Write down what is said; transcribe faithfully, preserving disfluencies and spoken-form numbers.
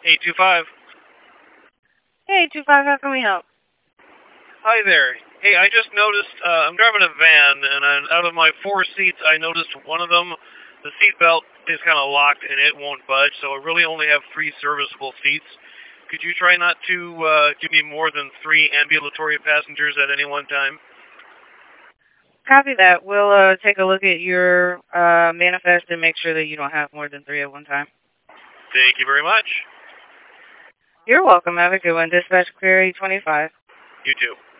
eight two five. Hey, two five, how can we help? Hi there. Hey, I just noticed, uh, I'm driving a van, and I'm, out of my four seats, I noticed one of them, the seat belt is kind of locked, and it won't budge, so I really only have three serviceable seats. Could you try not to uh, give me more than three ambulatory passengers at any one time? Copy that. We'll uh, take a look at your uh, manifest and make sure that you don't have more than three at one time. Thank you very much. You're welcome. Have a good one. Dispatch query twenty-five. You too.